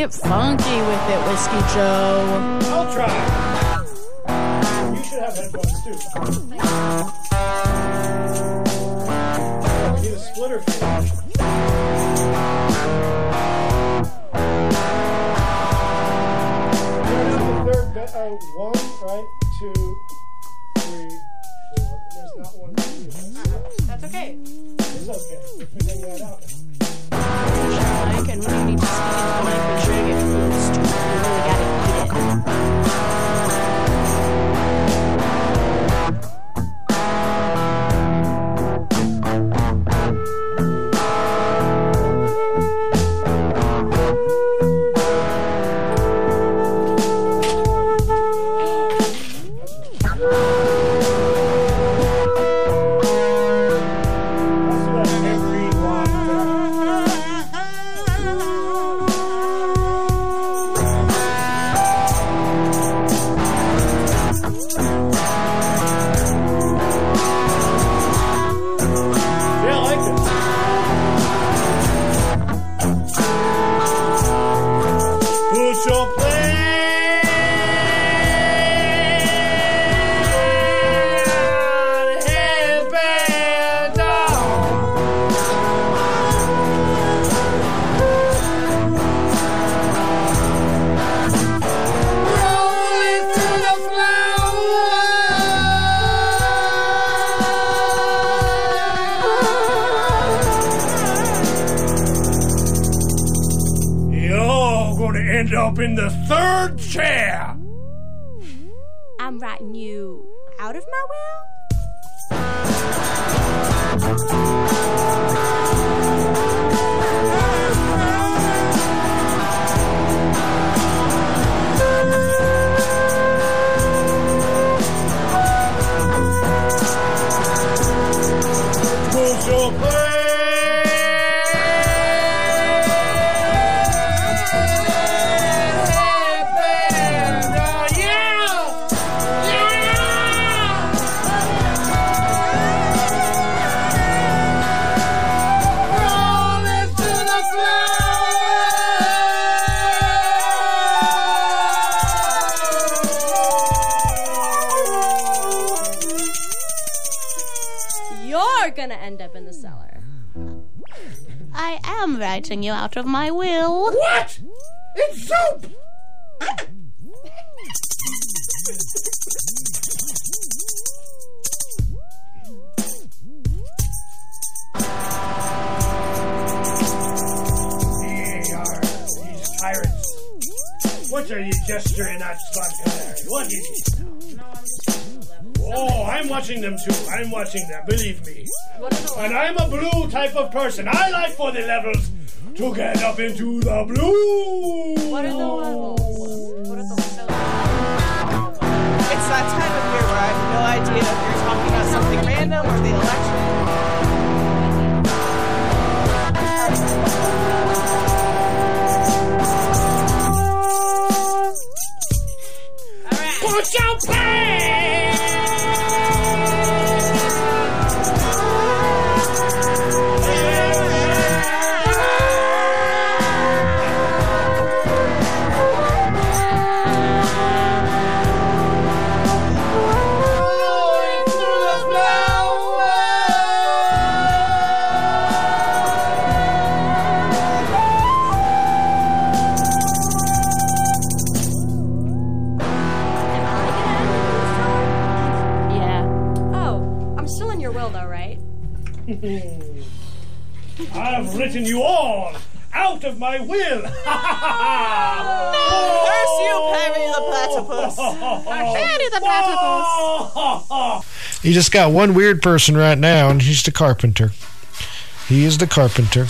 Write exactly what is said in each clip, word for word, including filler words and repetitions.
Get funky with it, Whiskey Joe. I'll try. You should have headphones too. I need a splitter for you. Third, be- uh, one, right, two, three, four. There's not one. Two. That's okay. It's okay. We're figuring that out. Mike, and when you need to speak into the mic, make sure you get food stupid. You really gotta eat Up in the third chair. I'm writing you out of my will. Who's your play? Gonna end up in the cellar. I am writing you out of my will. What? It's soup! They are these tyrants. What are you gesturing at, Spot Canary? What is it? Oh, I'm watching them too. I'm watching them, believe me. And I'm a blue type of person. I like for the levels to get up into the blue. What are the levels? What are the levels? It's that time of year where I have no idea if you're talking about something random or the election. All right. Put your pants! I've written you all out of my will. Curse you, Perry the Platypus. Perry the Platypus. You just got one weird person right now, and he's the carpenter. He is the carpenter.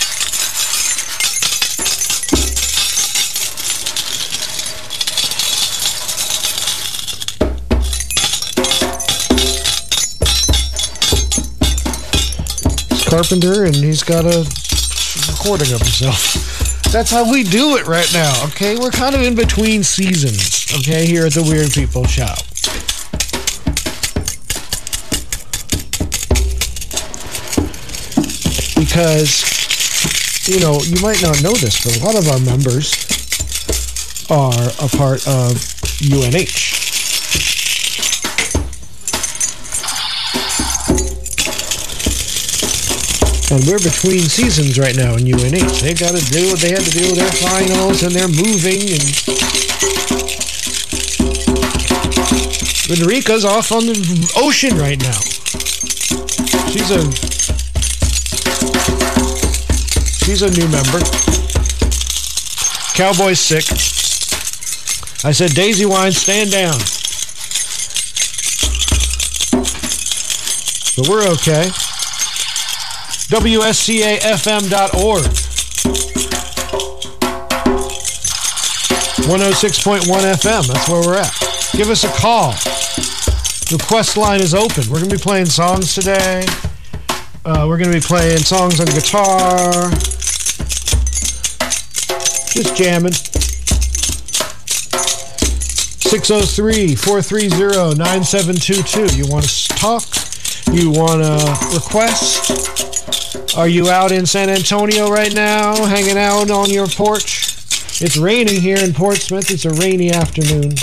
Carpenter, and he's got a recording of himself. That's how we do it right now, okay? We're kind of in between seasons, okay, here at the Weird People Show. Because, you know, you might not know this, but a lot of our members are a part of U N H. And we're between seasons right now in U N H. They got to do what they had to do with their finals, and they're moving. And Enrica's off on the ocean right now. She's a she's a new member. Cowboy's sick. I said, Daisy Wine, stand down. But we're okay. W S C A F M dot org. one oh six point one F M, that's where we're at. Give us a call. The quest line is open. We're going to be playing songs today. Uh, we're going to be playing songs on guitar. Just jamming. six oh three, four three zero, nine seven two two. You want to talk? You want to request? Are you out in San Antonio right now, hanging out on your porch? It's raining here in Portsmouth. It's a rainy afternoon.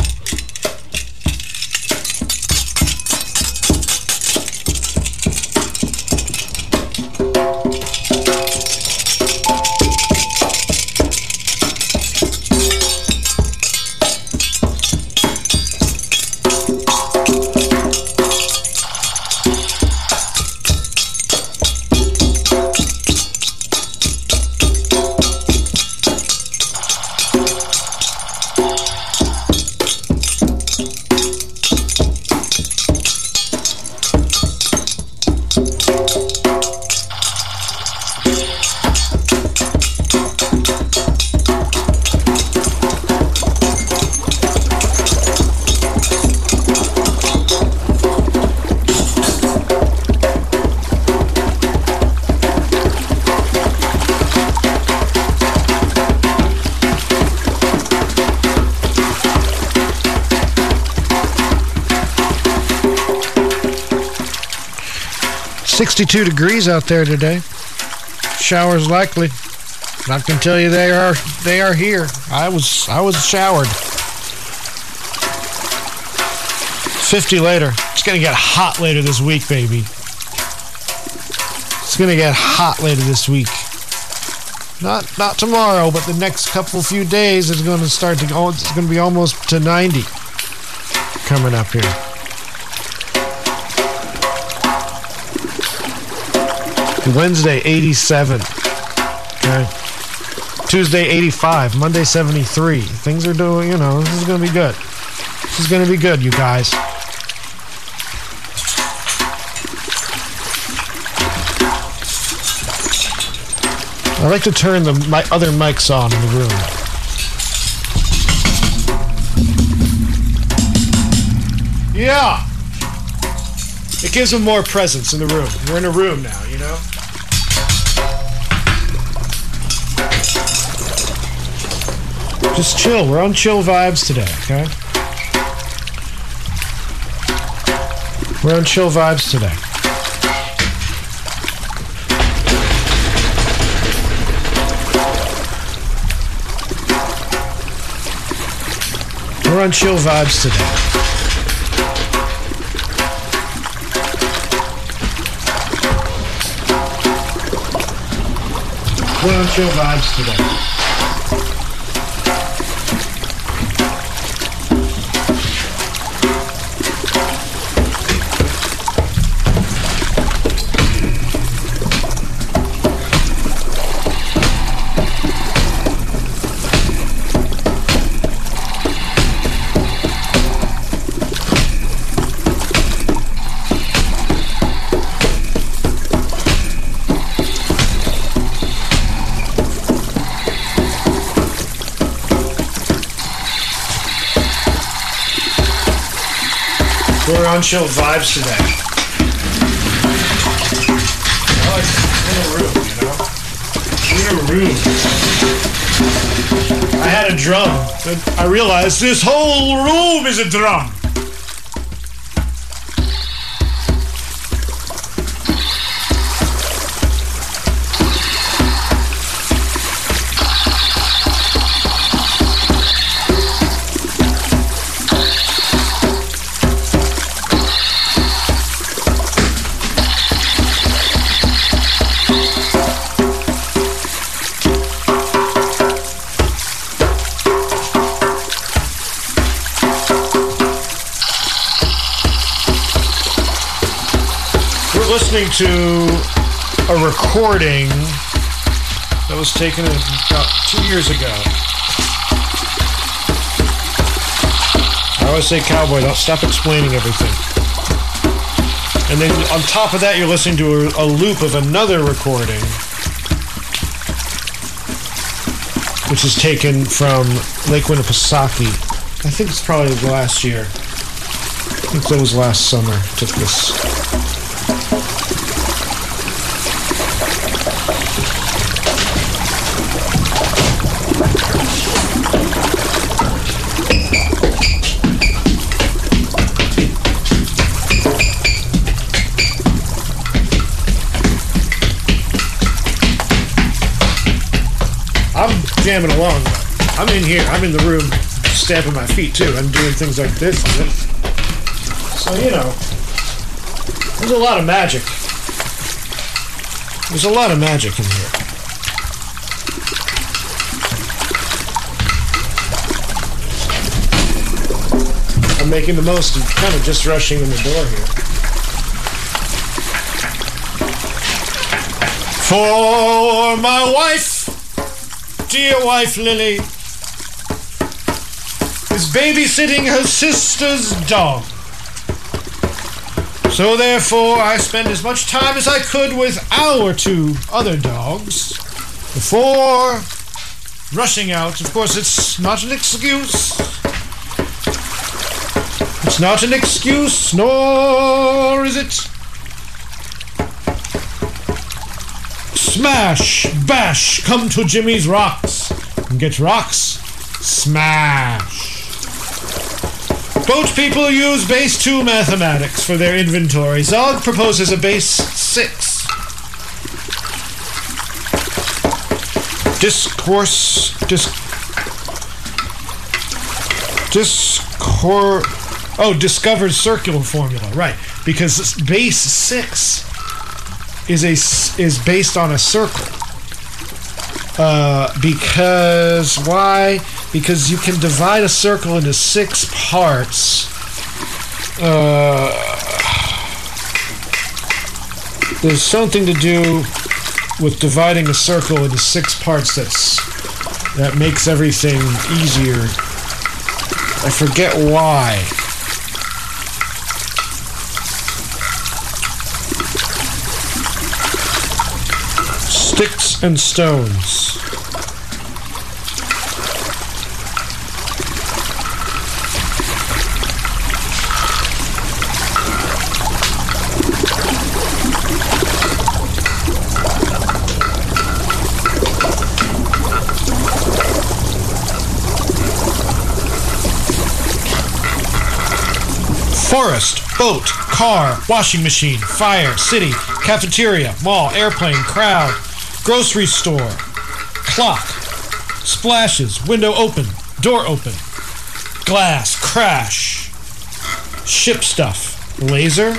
sixty-two degrees out there today. Showers likely. I can tell you they are they are here. I was I was showered. fifty later. It's gonna get hot later this week, baby. It's gonna get hot later this week. Not not tomorrow, but the next couple few days is gonna start to go. It's gonna be almost to ninety coming up here. Wednesday, eighty-seven. Okay. Tuesday, eighty-five. Monday, seventy-three. Things are doing, you know, this is going to be good. This is going to be good, you guys. I like to turn the my other mics on in the room. Yeah. It gives them more presence in the room. We're in a room now, you know? Just chill. We're on chill vibes today, okay? We're on chill vibes today. We're on chill vibes today. We're on chill vibes today. We're on chill vibes today. I like in a room, you know? In a room. I had a drum, but I realized this whole room is a drum. listening to a recording that was taken about two years ago. I always say, cowboy, don't stop explaining everything. And then on top of that, you're listening to a, a loop of another recording, which is taken from Lake Winnipesaukee. I think it's probably last year. I think that was last summer. Took this. I'm jamming along. I'm in here. I'm in the room, stamping my feet too. I'm doing things like this. So, you know, there's a lot of magic. There's a lot of magic in here. I'm making the most of kind of just rushing in the door here. For my wife, dear wife Lily, is babysitting her sister's dog. So therefore, I spend as much time as I could with our two other dogs before rushing out. Of course, it's not an excuse. It's not an excuse, nor is it. Smash, bash, come to Jimmy's Rocks and get rocks. Smash. Boat people use base two mathematics for their inventory. Zog proposes a base six. Discourse... Dis... Discor... Oh, discovered circular formula. Right. Because base six is a, is based on a circle. Uh, because... Why? Because you can divide a circle into six parts. Uh, there's something to do with dividing a circle into six parts that's that makes everything easier. I forget why. Sticks and stones. Forest, boat, car, washing machine, fire, city, cafeteria, mall, airplane, crowd, grocery store, clock, splashes, window open, door open, glass, crash, ship stuff, laser,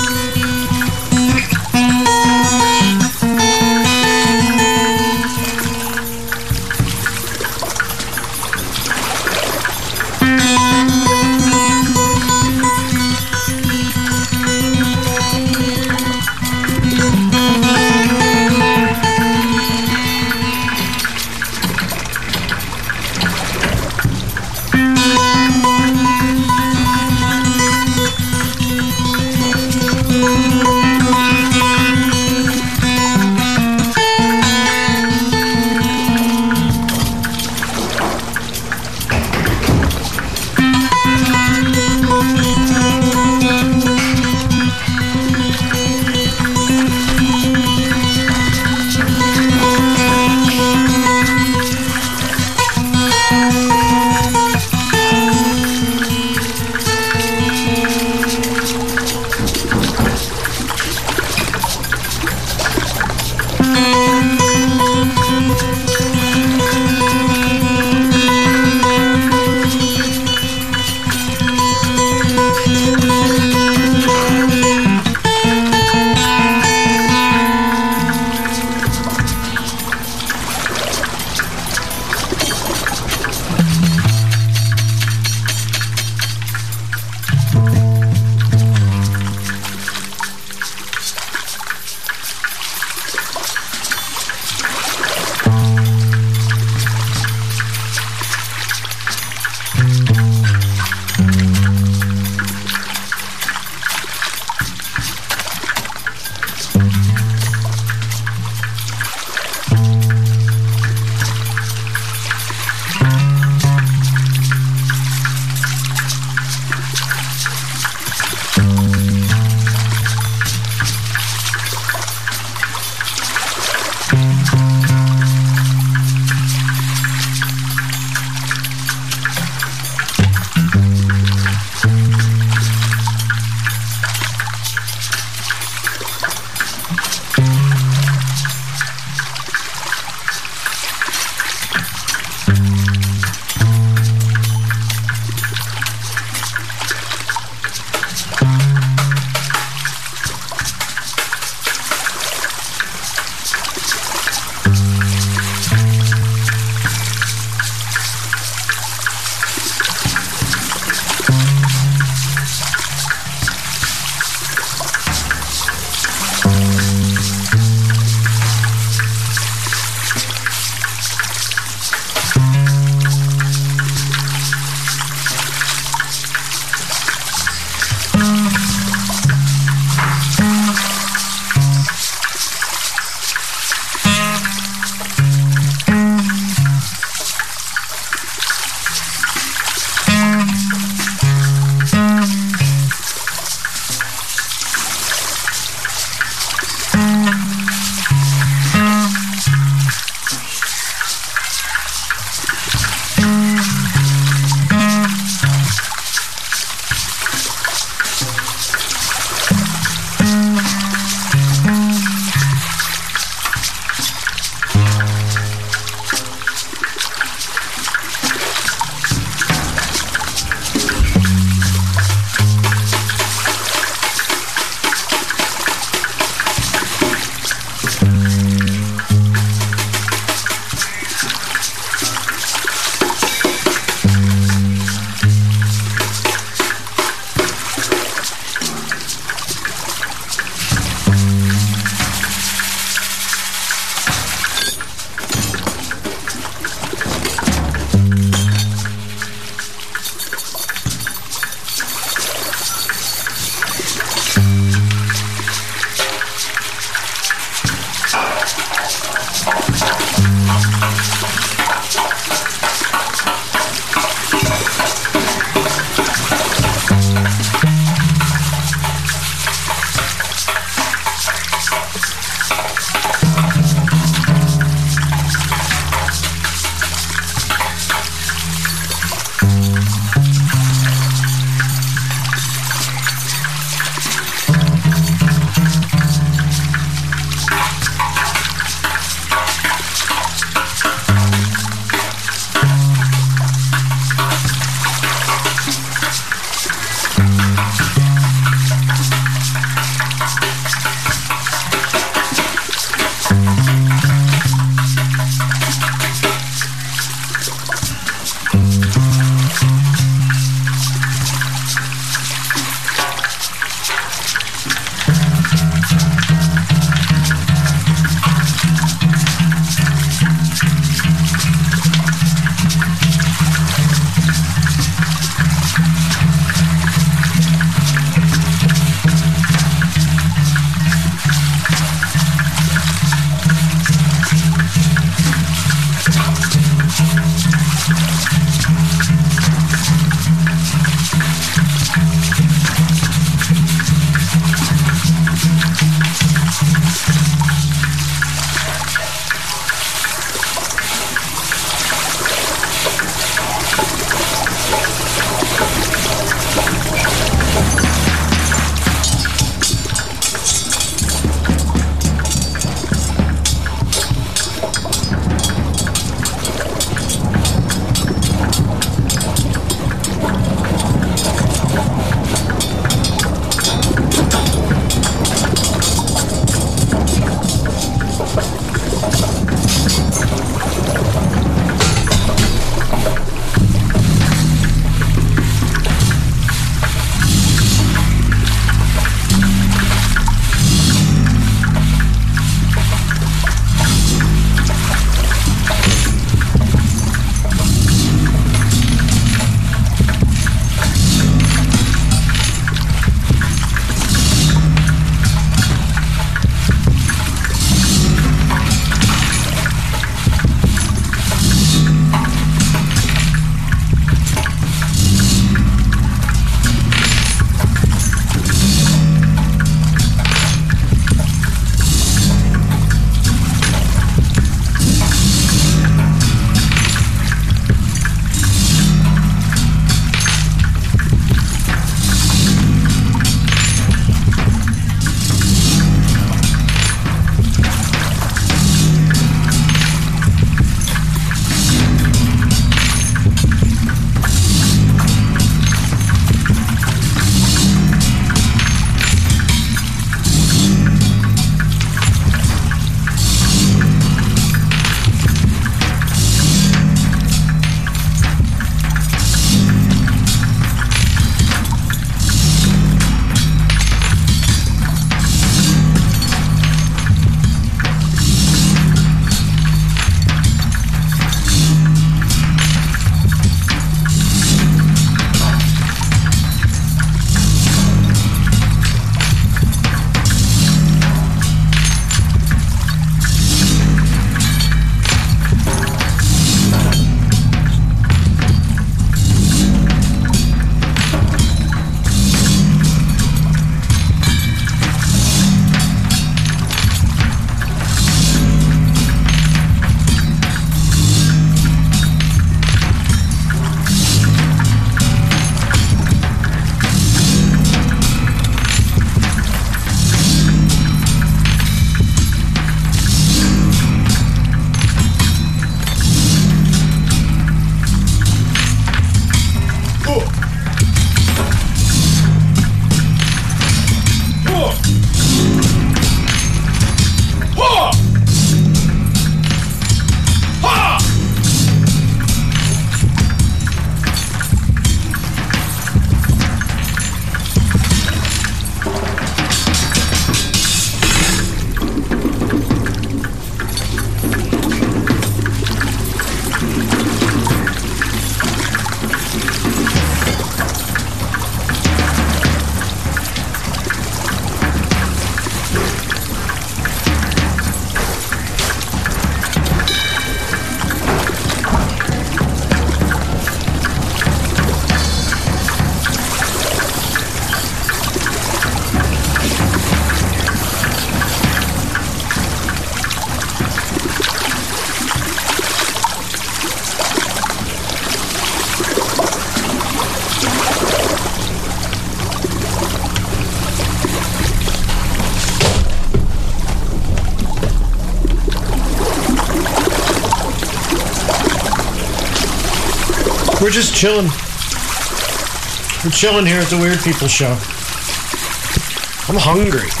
We're just chilling. We're chilling here at the Weird People Show. I'm hungry.